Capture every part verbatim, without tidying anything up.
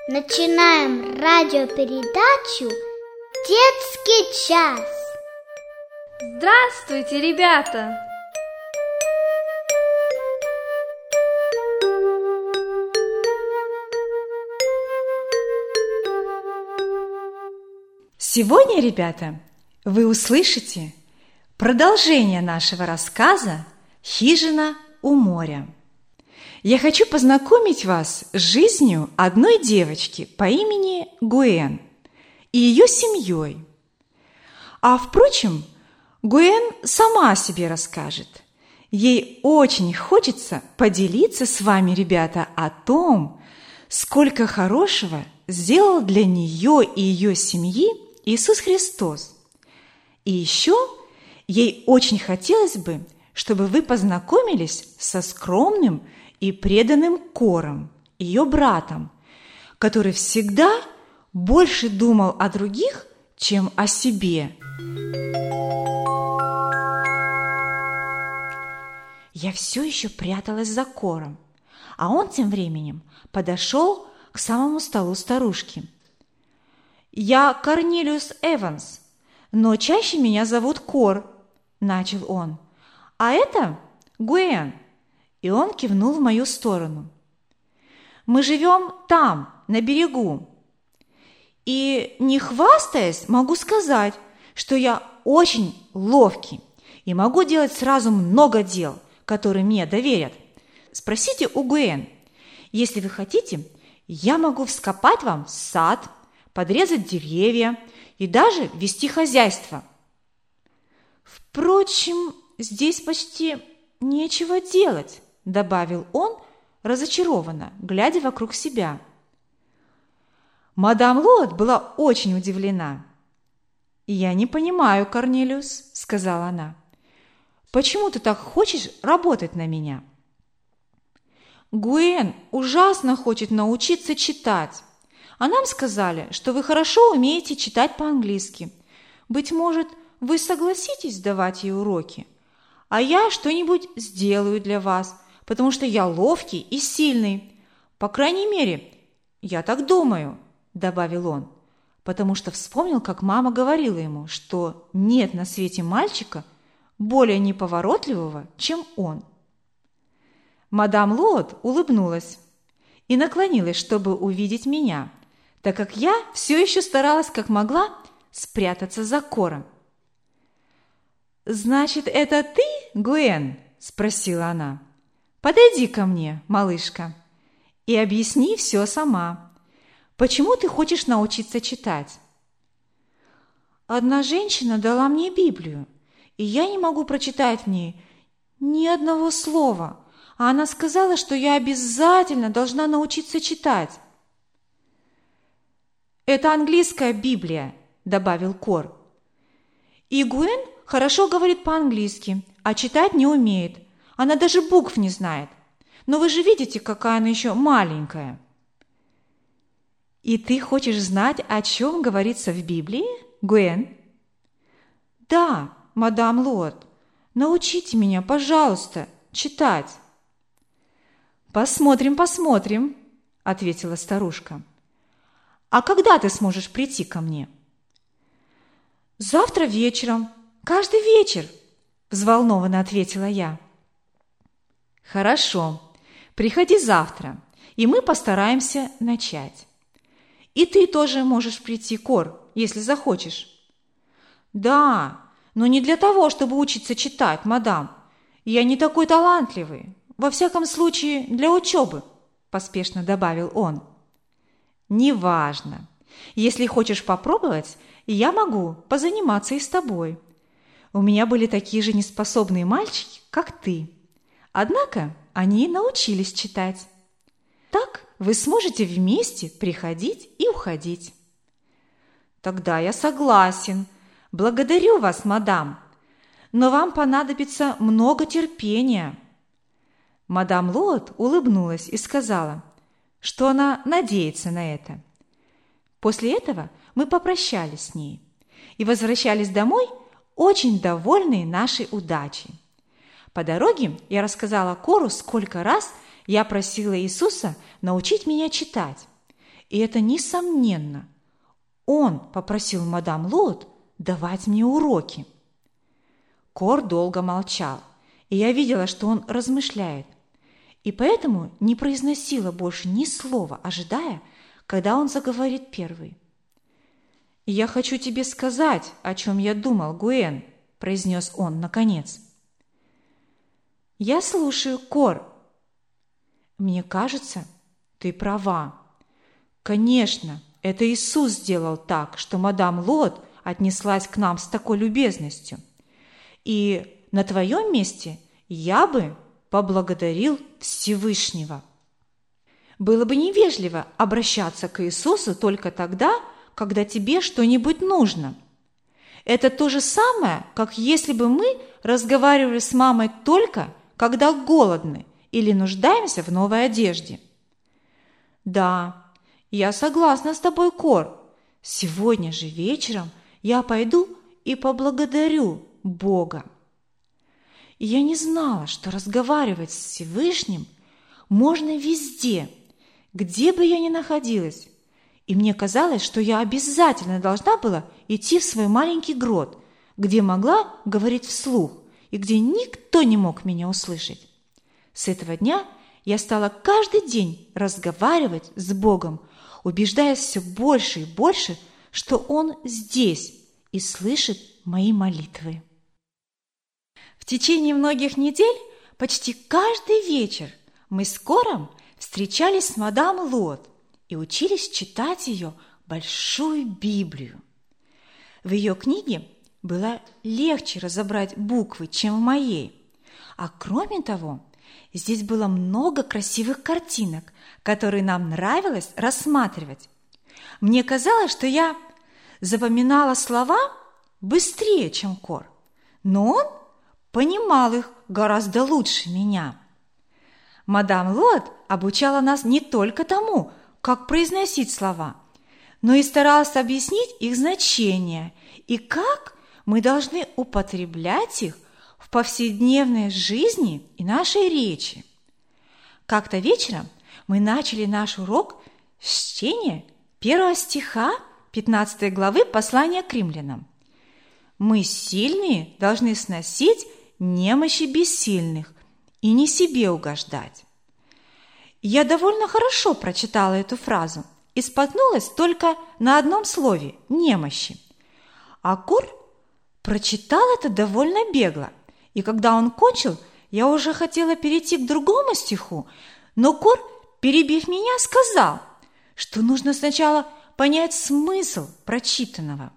Начинаем радиопередачу «Детский час». Здравствуйте, ребята! Сегодня, ребята, вы услышите продолжение нашего рассказа «Хижина у моря». Я хочу познакомить вас с жизнью одной девочки по имени Гуэн и ее семьей. А, впрочем, Гуэн сама о себе расскажет. Ей очень хочется поделиться с вами, ребята, о том, сколько хорошего сделал для нее и ее семьи Иисус Христос. И еще ей очень хотелось бы, чтобы вы познакомились со скромным и преданным Кором, ее братом, который всегда больше думал о других, чем о себе. Я все еще пряталась за Кором, а он тем временем подошел к самому столу старушки. «Я Корнелиус Эванс, но чаще меня зовут Кор», – начал он. «А это Гуэн». И он кивнул в мою сторону. «Мы живем там, на берегу. И, не хвастаясь, могу сказать, что я очень ловкий и могу делать сразу много дел, которые мне доверят. Спросите у Гуэн. Если вы хотите, я могу вскопать вам сад, подрезать деревья и даже вести хозяйство. Впрочем, здесь почти нечего делать», – добавил он разочарованно, глядя вокруг себя. Мадам Лот была очень удивлена. «Я не понимаю, Корнелиус», – сказала она. «Почему ты так хочешь работать на меня?» «Гуэн ужасно хочет научиться читать. А нам сказали, что вы хорошо умеете читать по-английски. Быть может, вы согласитесь давать ей уроки? А я что-нибудь сделаю для вас, потому что я ловкий и сильный. По крайней мере, я так думаю», – добавил он, потому что вспомнил, как мама говорила ему, что нет на свете мальчика более неповоротливого, чем он. Мадам Лот улыбнулась и наклонилась, чтобы увидеть меня, так как я все еще старалась, как могла, спрятаться за Кором. «Значит, это ты, Гуэн?» – спросила она. «Подойди ко мне, малышка, и объясни все сама. Почему ты хочешь научиться читать?» «Одна женщина дала мне Библию, и я не могу прочитать в ней ни одного слова, а она сказала, что я обязательно должна научиться читать». «Это английская Библия», – добавил Кор. «И Гуэн хорошо говорит по-английски, а читать не умеет. Она даже букв не знает. Но вы же видите, какая она еще маленькая». «И ты хочешь знать, о чем говорится в Библии, Гуэн?» «Да, мадам Лот. Научите меня, пожалуйста, читать». «Посмотрим, посмотрим», – ответила старушка. «А когда ты сможешь прийти ко мне?» «Завтра вечером, каждый вечер», – взволнованно ответила я. «Хорошо, приходи завтра, и мы постараемся начать. И ты тоже можешь прийти, Кор, если захочешь». «Да, но не для того, чтобы учиться читать, мадам. Я не такой талантливый, во всяком случае для учебы», – поспешно добавил он. «Неважно. Если хочешь попробовать, я могу позаниматься и с тобой. У меня были такие же неспособные мальчики, как ты. Однако они научились читать. Так вы сможете вместе приходить и уходить». «Тогда я согласен. Благодарю вас, мадам. Но вам понадобится много терпения». Мадам Лот улыбнулась и сказала, что она надеется на это. После этого мы попрощались с ней и возвращались домой, очень довольные нашей удачей. По дороге я рассказала Кору, сколько раз я просила Иисуса научить меня читать. И это несомненно. Он попросил мадам Лот давать мне уроки. Кор долго молчал, и я видела, что он размышляет, и поэтому не произносила больше ни слова, ожидая, когда он заговорит первый. «Я хочу тебе сказать, о чем я думал, Гуэн», – произнес он наконец. «Я слушаю, Кор». «Мне кажется, ты права. Конечно, это Иисус сделал так, что мадам Лот отнеслась к нам с такой любезностью. И на твоем месте я бы поблагодарил Всевышнего. Было бы невежливо обращаться к Иисусу только тогда, когда тебе что-нибудь нужно. Это то же самое, как если бы мы разговаривали с мамой только, когда голодны или нуждаемся в новой одежде. Да, я согласна с тобой, Кор. Сегодня же вечером я пойду и поблагодарю Бога. И я не знала, что разговаривать с Всевышним можно везде, где бы я ни находилась. И мне казалось, что я обязательно должна была идти в свой маленький грот, где могла говорить вслух и где никто не мог меня услышать. С этого дня я стала каждый день разговаривать с Богом, убеждаясь все больше и больше, что Он здесь и слышит мои молитвы. В течение многих недель почти каждый вечер мы с Кором встречались с мадам Лот и учились читать ее большую Библию. В ее книге было легче разобрать буквы, чем в моей. А кроме того, здесь было много красивых картинок, которые нам нравилось рассматривать. Мне казалось, что я запоминала слова быстрее, чем Кор, но он понимал их гораздо лучше меня. Мадам Лот обучала нас не только тому, как произносить слова, но и старалась объяснить их значение и как мы должны употреблять их в повседневной жизни и нашей речи. Как-то вечером мы начали наш урок с чтения первого стиха пятнадцатой главы послания к римлянам. Мы, сильные, должны сносить немощи бессильных и не себе угождать. Я довольно хорошо прочитала эту фразу и споткнулась только на одном слове – немощи. А Кор прочитал это довольно бегло, и когда он кончил, я уже хотела перейти к другому стиху, но Кор, перебив меня, сказал, что нужно сначала понять смысл прочитанного.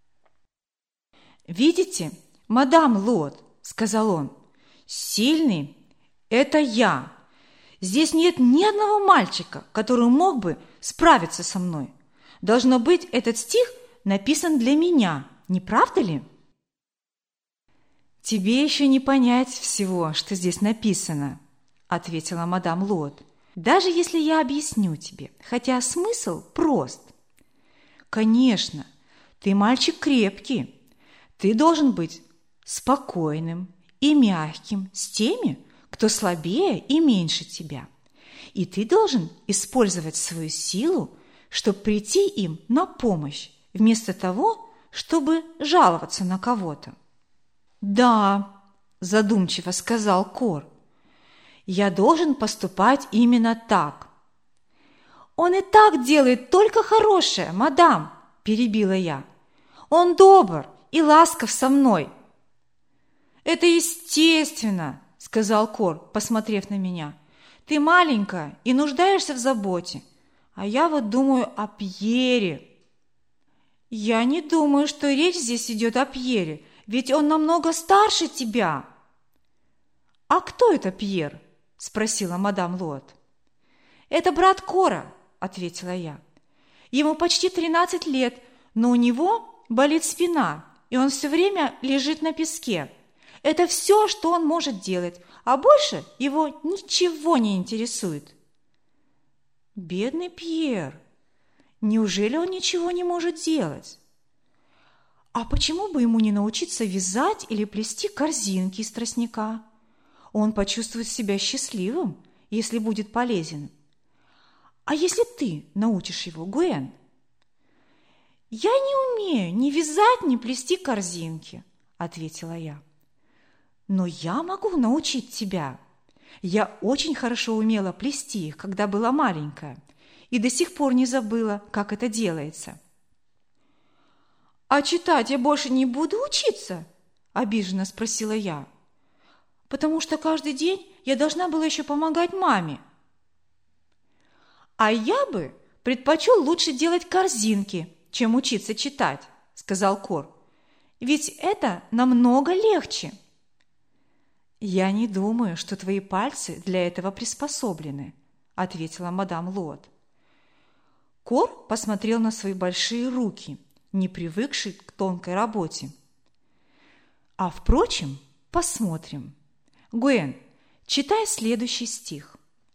«Видите, мадам Лот, – сказал он, – сильный – это я. Здесь нет ни одного мальчика, который мог бы справиться со мной. Должно быть, этот стих написан для меня, не правда ли?» «Тебе еще не понять всего, что здесь написано», – ответила мадам Лот, – «даже если я объясню тебе, хотя смысл прост. Конечно, ты мальчик крепкий, ты должен быть спокойным и мягким с теми, кто слабее и меньше тебя. И ты должен использовать свою силу, чтобы прийти им на помощь, вместо того, чтобы жаловаться на кого-то». «Да», – задумчиво сказал Кор, – «я должен поступать именно так». «Он и так делает только хорошее, мадам», – перебила я. «Он добр и ласков со мной». «Это естественно», – сказал Кор, посмотрев на меня. «Ты маленькая и нуждаешься в заботе, а я вот думаю о Пьере». «Я не думаю, что речь здесь идет о Пьере, ведь он намного старше тебя». «А кто это Пьер?» – спросила мадам Лот. «Это брат Кора», – ответила я. «Ему почти тринадцать лет, но у него болит спина, и он все время лежит на песке. Это все, что он может делать, а больше его ничего не интересует». «Бедный Пьер! Неужели он ничего не может делать? А почему бы ему не научиться вязать или плести корзинки из тростника? Он почувствует себя счастливым, если будет полезен. А если ты научишь его, Гуэн? Я не умею ни вязать, ни плести корзинки, ответила я. Но я могу научить тебя. Я очень хорошо умела плести их, когда была маленькая, и до сих пор не забыла, как это делается. А читать я больше не буду учиться? Обиженно спросила я. Потому что каждый день я должна была еще помогать маме. А я бы предпочел лучше делать корзинки, чем учиться читать, сказал Кор. Ведь это намного легче. Я не думаю, что твои пальцы для этого приспособлены, ответила мадам Лот. Кор посмотрел на свои большие руки, не привыкший к тонкой работе. А впрочем, посмотрим. Гуэн, читай следующий стих.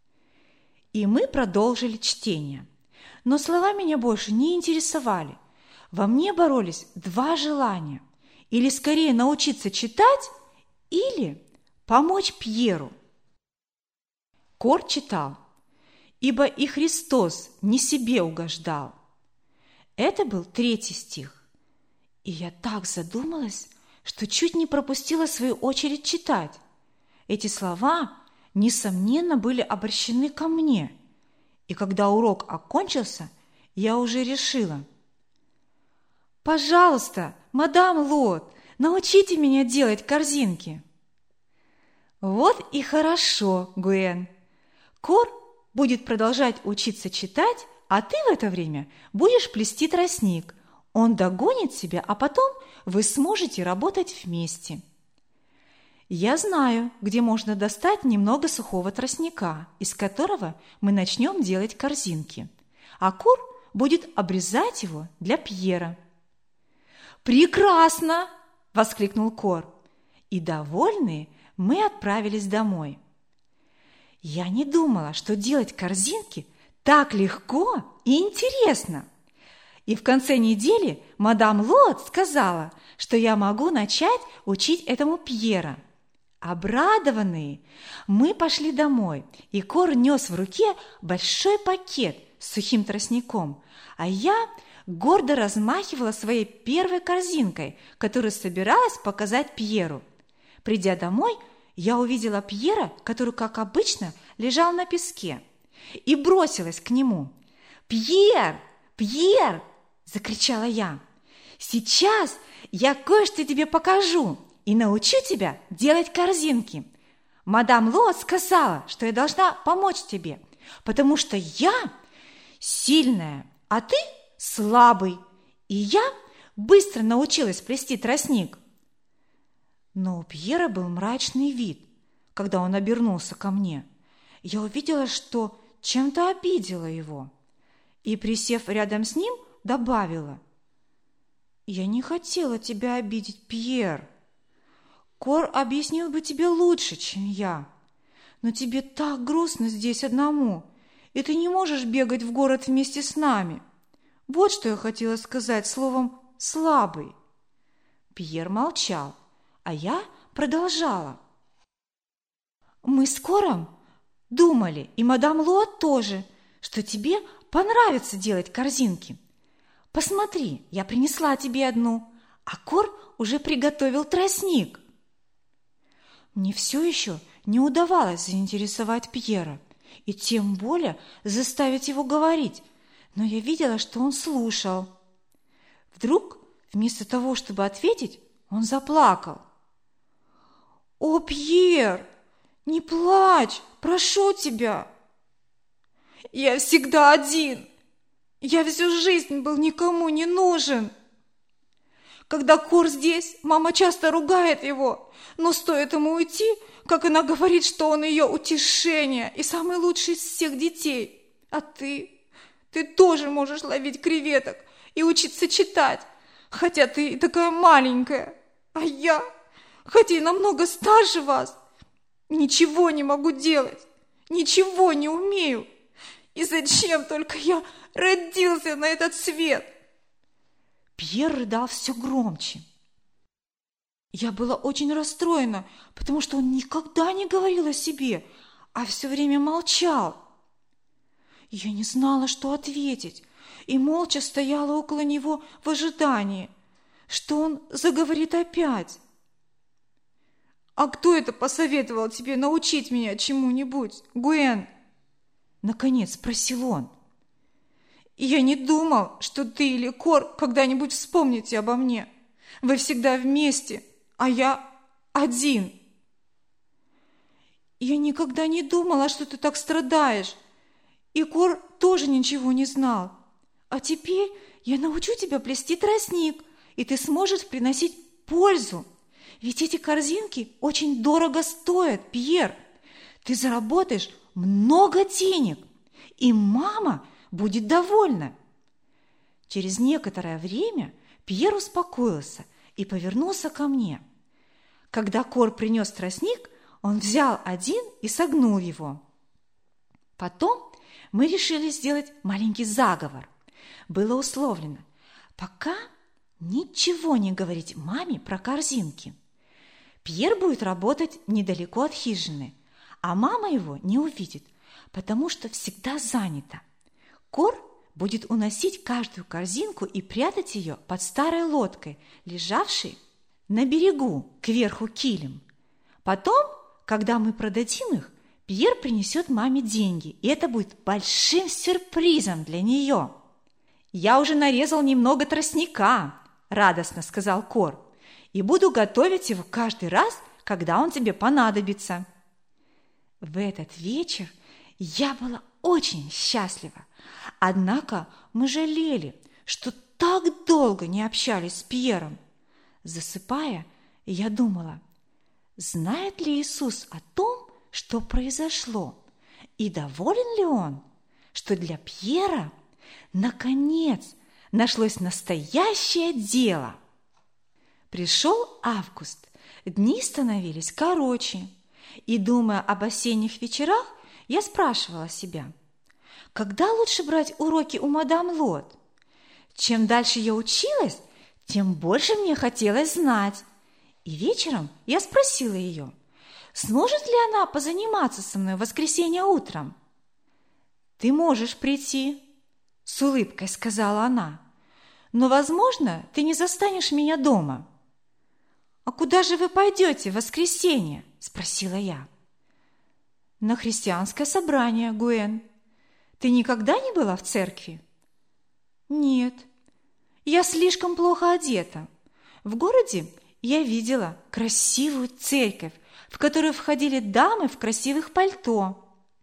И мы продолжили чтение. Но слова меня больше не интересовали. Во мне боролись два желания. Или скорее научиться читать, или помочь Пьеру. Кор читал. Ибо и Христос не себе угождал. Это был третий стих. И я так задумалась, что чуть не пропустила свою очередь читать. Эти слова, несомненно, были обращены ко мне. И когда урок окончился, я уже решила. «Пожалуйста, мадам Лот, научите меня делать корзинки». Вот и хорошо, Гуэн. Кор будет продолжать учиться читать, а ты в это время будешь плести тростник. Он догонит тебя, а потом вы сможете работать вместе. Я знаю, где можно достать немного сухого тростника, из которого мы начнем делать корзинки, а Кор будет обрезать его для Пьера. «Прекрасно!» – воскликнул Кор. И, довольные, мы отправились домой. Я не думала, что делать корзинки так легко и интересно. И в конце недели мадам Лот сказала, что я могу начать учить этому Пьера. Обрадованные, мы пошли домой, и Кор нес в руке большой пакет с сухим тростником, а я гордо размахивала своей первой корзинкой, которую собиралась показать Пьеру. Придя домой, я увидела Пьера, который, как обычно, лежал на песке, и бросилась к нему. «Пьер! Пьер!» – закричала я. «Сейчас я кое-что тебе покажу и научу тебя делать корзинки. Мадам Лот сказала, что я должна помочь тебе, потому что я сильная, а ты слабый, и я быстро научилась плести тростник». Но у Пьера был мрачный вид, когда он обернулся ко мне. Я увидела, что чем-то обидела его, и, присев рядом с ним, добавила: «Я не хотела тебя обидеть, Пьер. Кор объяснил бы тебе лучше, чем я. Но тебе так грустно здесь одному, и ты не можешь бегать в город вместе с нами. Вот что я хотела сказать словом «слабый». Пьер молчал, а я продолжала. «Мы с Кором думали, и мадам Лот тоже, что тебе понравится делать корзинки. Посмотри, я принесла тебе одну, а Кор уже приготовил тростник». Мне все еще не удавалось заинтересовать Пьера, и тем более заставить его говорить, но я видела, что он слушал. Вдруг, вместо того, чтобы ответить, он заплакал. «О, Пьер, не плачь, прошу тебя! Я всегда один, я всю жизнь был никому не нужен. Когда Кор здесь, мама часто ругает его, но стоит ему уйти, как она говорит, что он ее утешение и самый лучший из всех детей. А ты, ты тоже можешь ловить креветок и учиться читать, хотя ты и такая маленькая. А я, хотя и намного старше вас, ничего не могу делать, ничего не умею. И зачем только я родился на этот свет?» Пьер рыдал все громче. Я была очень расстроена, потому что он никогда не говорил о себе, а все время молчал. Я не знала, что ответить, и молча стояла около него в ожидании, что он заговорит опять. «А кто это посоветовал тебе научить меня чему-нибудь, Гуэн?» Наконец спросил он. «Я не думал, что ты или Кор когда-нибудь вспомните обо мне. Вы всегда вместе, а я один». «Я никогда не думала, что ты так страдаешь. И Кор тоже ничего не знал. А теперь я научу тебя плести тростник, и ты сможешь приносить пользу. Ведь эти корзинки очень дорого стоят, Пьер. Ты заработаешь много денег, и мама будет довольна». Через некоторое время Пьер успокоился и повернулся ко мне. Когда Кор принес тростник, он взял один и согнул его. Потом мы решили сделать маленький заговор. Было условлено, пока ничего не говорить маме про корзинки. Пьер будет работать недалеко от хижины, а мама его не увидит, потому что всегда занята. Кор будет уносить каждую корзинку и прятать ее под старой лодкой, лежавшей на берегу кверху килем. Потом, когда мы продадим их, Пьер принесет маме деньги, и это будет большим сюрпризом для нее. «Я уже нарезал немного тростника», – радостно сказал Кор, «и буду готовить его каждый раз, когда он тебе понадобится». В этот вечер я была очень счастлива, однако мы жалели, что так долго не общались с Пьером. Засыпая, я думала, знает ли Иисус о том, что произошло, и доволен ли Он, что для Пьера наконец нашлось настоящее дело. Пришел август, дни становились короче, и, думая об осенних вечерах, я спрашивала себя, когда лучше брать уроки у мадам Лот? Чем дальше я училась, тем больше мне хотелось знать. И вечером я спросила ее, сможет ли она позаниматься со мной в воскресенье утром. «Ты можешь прийти», – с улыбкой сказала она, «но, возможно, ты не застанешь меня дома». «А куда же вы пойдете в воскресенье?» – спросила я. «На христианское собрание, Гуэн. Ты никогда не была в церкви?» «Нет, я слишком плохо одета. В городе я видела красивую церковь, в которую входили дамы в красивых пальто».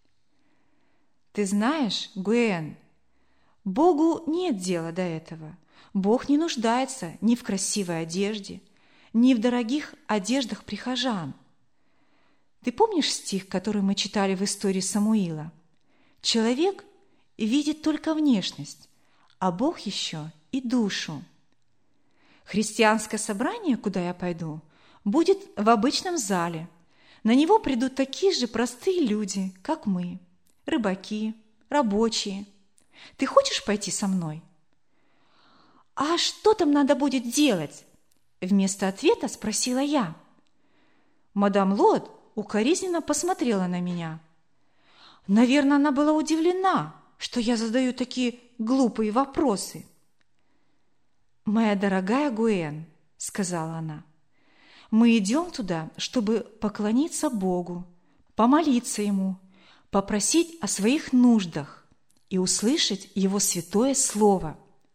«Ты знаешь, Гуэн, Богу нет дела до этого. Бог не нуждается ни в красивой одежде, ни в дорогих одеждах прихожан. Ты помнишь стих, который мы читали в истории Самуила? Человек видит только внешность, а Бог еще и душу. Христианское собрание, куда я пойду, будет в обычном зале. На него придут такие же простые люди, как мы, рыбаки, рабочие. Ты хочешь пойти со мной?» «А что там надо будет делать?» Вместо ответа спросила я. Мадам Лот укоризненно посмотрела на меня. Наверное, она была удивлена, что я задаю такие глупые вопросы. «Моя дорогая Гуэн», — сказала она, — «мы идем туда, чтобы поклониться Богу, помолиться Ему, попросить о своих нуждах и услышать Его святое Слово».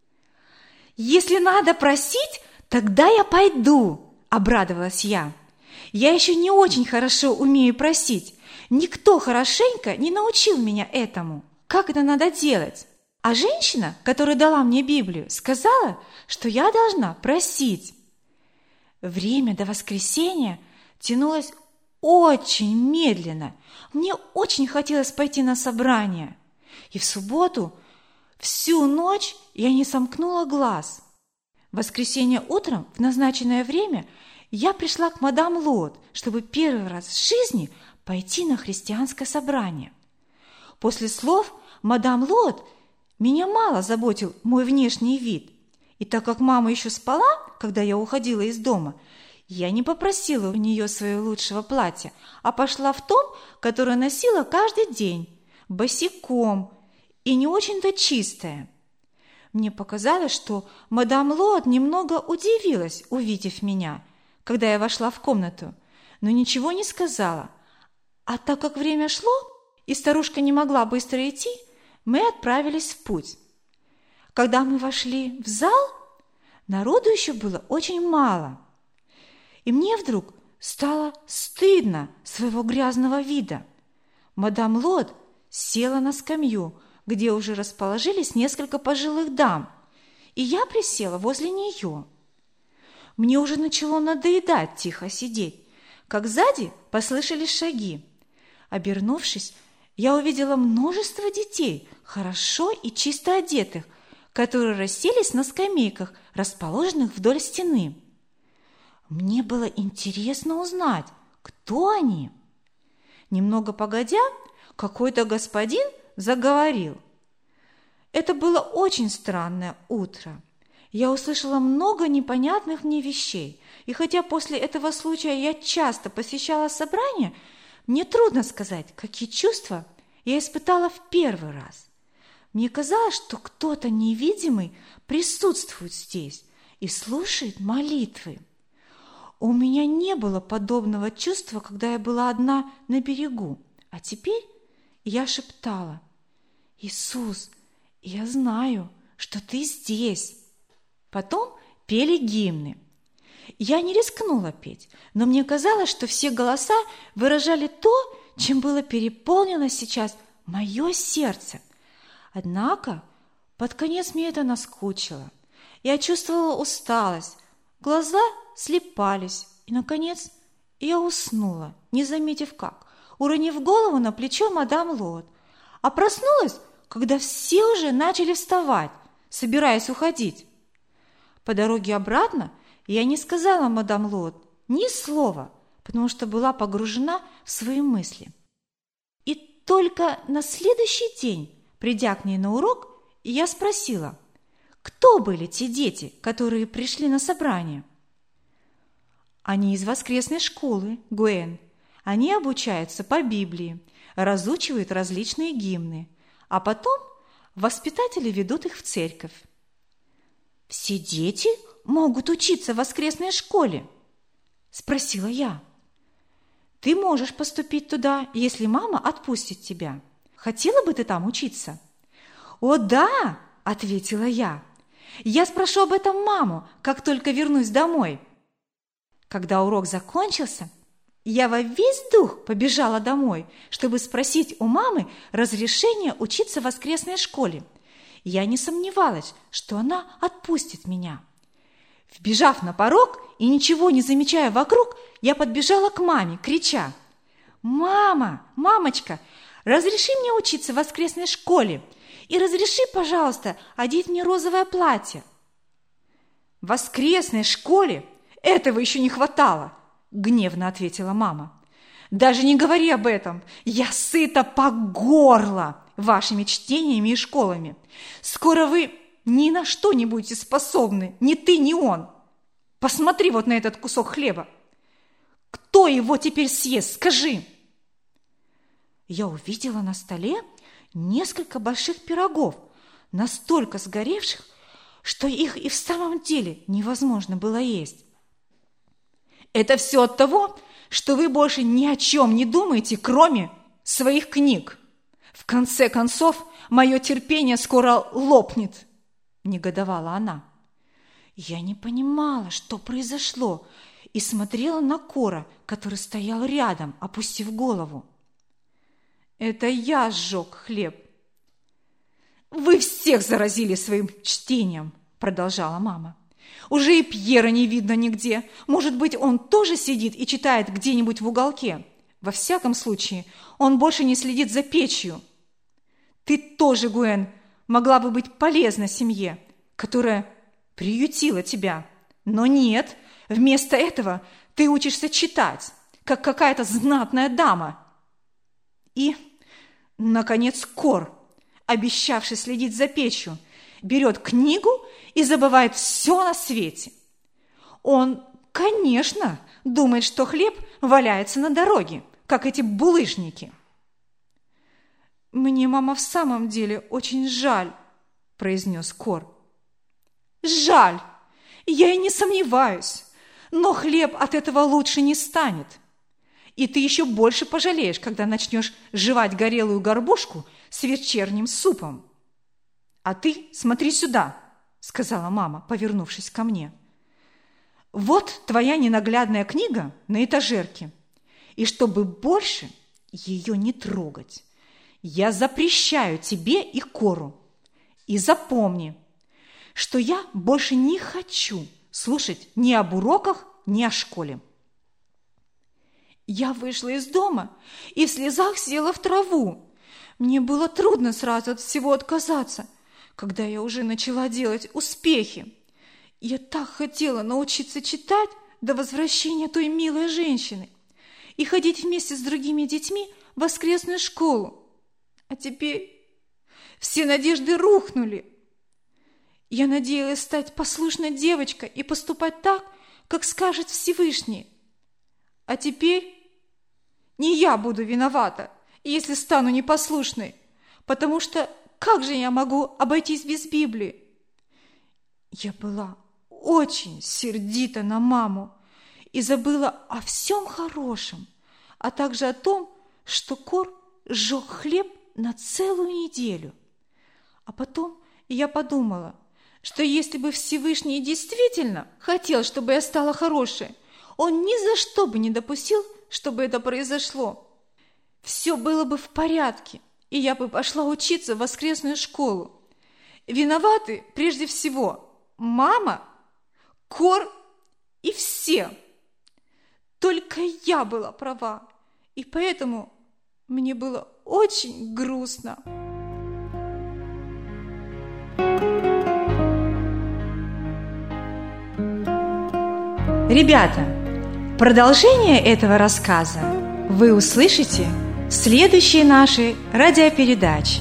«Если надо просить, тогда я пойду», — обрадовалась я. «Я еще не очень хорошо умею просить. Никто хорошенько не научил меня этому. Как это надо делать? А женщина, которая дала мне Библию, сказала, что я должна просить». Время до воскресенья тянулось очень медленно. Мне очень хотелось пойти на собрание. И в субботу всю ночь я не сомкнула глаз. В воскресенье утром в назначенное время я пришла к мадам Лот, чтобы первый раз в жизни пойти на христианское собрание. После слов мадам Лот меня мало заботил мой внешний вид. И так как мама еще спала, когда я уходила из дома, я не попросила у нее своего лучшего платья, а пошла в том, которое носила каждый день, босиком, и не очень-то чистое. Мне показалось, что мадам Лот немного удивилась, увидев меня, когда я вошла в комнату, но ничего не сказала. А так как время шло, и старушка не могла быстро идти, мы отправились в путь. Когда мы вошли в зал, народу еще было очень мало, и мне вдруг стало стыдно своего грязного вида. Мадам Лот села на скамью, где уже расположились несколько пожилых дам, и я присела возле нее. Мне уже начало надоедать тихо сидеть, как сзади послышались шаги. Обернувшись, я увидела множество детей, хорошо и чисто одетых, которые расселись на скамейках, расположенных вдоль стены. Мне было интересно узнать, кто они. Немного погодя, какой-то господин заговорил. Это было очень странное утро. Я услышала много непонятных мне вещей, и хотя после этого случая я часто посещала собрания, мне трудно сказать, какие чувства я испытала в первый раз. Мне казалось, что кто-то невидимый присутствует здесь и слушает молитвы. У меня не было подобного чувства, когда я была одна на берегу, а теперь я шептала: «Иисус, я знаю, что ты здесь». Потом пели гимны. Я не рискнула петь, но мне казалось, что все голоса выражали то, чем было переполнено сейчас мое сердце. Однако под конец мне это наскучило. Я чувствовала усталость, глаза слепались, и, наконец, я уснула, не заметив как, уронив голову на плечо мадам Лот, а проснулась, когда все уже начали вставать, собираясь уходить. По дороге обратно я не сказала мадам Лот ни слова, потому что была погружена в свои мысли. И только на следующий день, придя к ней на урок, я спросила, кто были те дети, которые пришли на собрание. Они из воскресной школы, Гуэн. Они обучаются по Библии, разучивают различные гимны, а потом воспитатели ведут их в церковь. «Все дети могут учиться в воскресной школе?» – спросила я. «Ты можешь поступить туда, если мама отпустит тебя. Хотела бы ты там учиться?» «О, да!» – ответила я. «Я спрошу об этом маму, как только вернусь домой». Когда урок закончился, я во весь дух побежала домой, чтобы спросить у мамы разрешения учиться в воскресной школе. Я не сомневалась, что она отпустит меня. Вбежав на порог и ничего не замечая вокруг, я подбежала к маме, крича: «Мама, мамочка, разреши мне учиться в воскресной школе и разреши, пожалуйста, одеть мне розовое платье». «В воскресной школе? Этого еще не хватало!» – гневно ответила мама. «Даже не говори об этом! Я сыта по горло вашими чтениями и школами. Скоро вы ни на что не будете способны, ни ты, ни он. Посмотри вот на этот кусок хлеба. Кто его теперь съест, скажи?» Я увидела на столе несколько больших пирогов, настолько сгоревших, что их и в самом деле невозможно было есть. «Это все от того, что вы больше ни о чем не думаете, кроме своих книг. В конце концов, мое терпение скоро лопнет», – негодовала она. Я не понимала, что произошло, и смотрела на Кора, который стоял рядом, опустив голову. «Это я сжег хлеб». «Вы всех заразили своим чтением», – продолжала мама. «Уже и Пьера не видно нигде. Может быть, он тоже сидит и читает где-нибудь в уголке. Во всяком случае, он больше не следит за печью. Ты тоже, Гуэн, могла бы быть полезна семье, которая приютила тебя. Но нет, вместо этого ты учишься читать, как какая-то знатная дама». И, наконец, Кор, обещавший следить за печью, берет книгу и забывает все на свете. Он, конечно, думает, что хлеб валяется на дороге, как эти булыжники. «Мне, мама, в самом деле очень жаль», – произнес Кор. «Жаль! Я и не сомневаюсь, но хлеб от этого лучше не станет. И ты еще больше пожалеешь, когда начнешь жевать горелую горбушку с вечерним супом. А ты смотри сюда», – сказала мама, повернувшись ко мне. «Вот твоя ненаглядная книга на этажерке, и чтобы больше ее не трогать, я запрещаю тебе и Кору. И запомни, что я больше не хочу слушать ни об уроках, ни о школе». Я вышла из дома и в слезах села в траву. Мне было трудно сразу от всего отказаться, когда я уже начала делать успехи. Я так хотела научиться читать до возвращения той милой женщины и ходить вместе с другими детьми в воскресную школу. А теперь все надежды рухнули. Я надеялась стать послушной девочкой и поступать так, как скажет Всевышний. А теперь не я буду виновата, если стану непослушной, потому что как же я могу обойтись без Библии? Я была очень сердита на маму и забыла о всем хорошем, а также о том, что Кор сжег хлеб на целую неделю. А потом я подумала, что если бы Всевышний действительно хотел, чтобы я стала хорошей, он ни за что бы не допустил, чтобы это произошло. Все было бы в порядке, и я бы пошла учиться в воскресную школу. Виноваты прежде всего мама, Кор и все. Только я была права, и поэтому мне было очень грустно. Ребята, продолжение этого рассказа вы услышите в следующей нашей радиопередаче.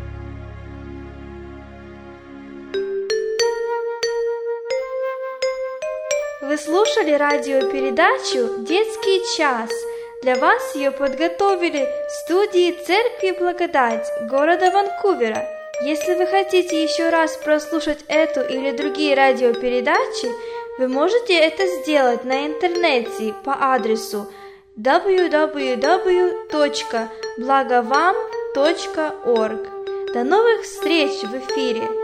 Вы слушали радиопередачу «Детский час». Для вас ее подготовили в студии Церкви Благодать города Ванкувера. Если вы хотите еще раз прослушать эту или другие радиопередачи, вы можете это сделать на интернете по адресу дабл ю дабл ю дабл ю точка благовам точка орг. До новых встреч в эфире!